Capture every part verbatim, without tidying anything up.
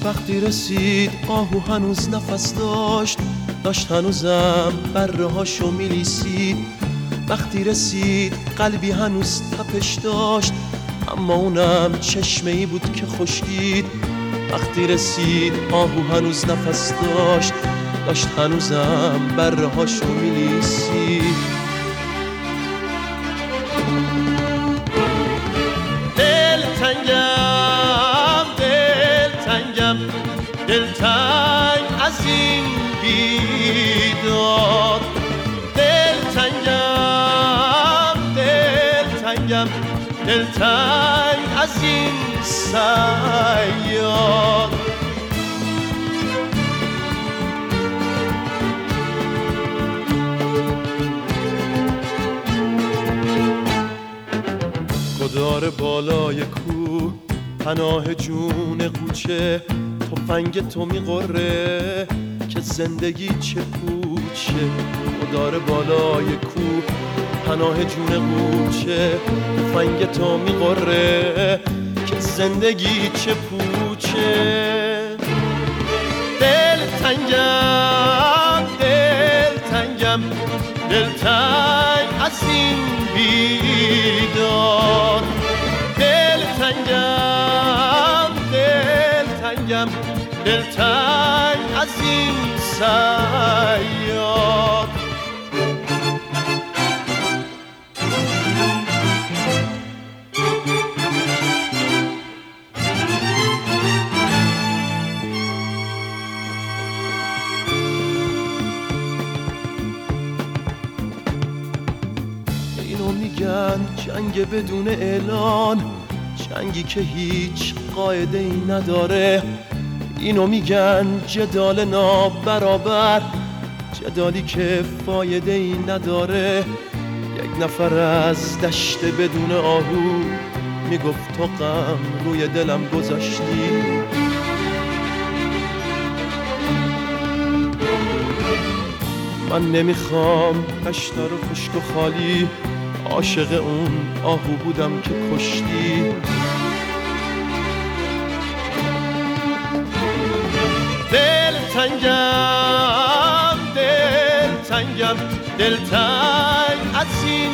وقتی رسید آهو هنوز نفس داشت، داشت هنوزم بره هاشو میلیسید. وقتی رسید قلبی هنوز تپش داشت، اما اونم چشمه ای بود که خشکید. وقتی رسید آهو هنوز نفس داشت، داشت هنوزم بره هاشو میلیسید. دل تنگم دل تنگم دل تنگ از این بیداد. دل تنگم دل تنگم دل تنگ از این صیاد. گدار بالای کوه پناه جون قوچه، تفنگ تو میقره که زندگی چه پوچه. گدار بالای کوه پناه جون قوچه، تفنگ تو میقره که زندگی چه پوچه. دل تنگم دل تنگم دل تنگ از این بیداد. دل تنگم دل تنگم دل تنگ از این صیاد. اینو میگن جنگ بدون اعلان، جنگی که هیچ قاعده ای نداره. اینو میگن جدال نابرابر، جدالی که فایده ای نداره. یک نفر از دشت بدون آهو میگفت تو غم روی دلم گذاشتی. من نمیخوام دشتا رو خشک و خالی، عاشق اون آهو بودم که کشتی. دل تنگم دل تنگم دل تنگ از این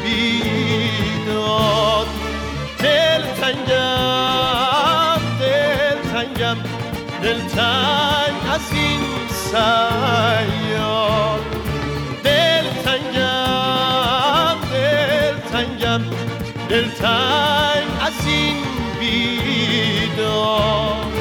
بیداد. دل تنگم دل تنگم دل تنگ از این صیاد. دل تنگم دل تنگم دل تنگ از این بیداد.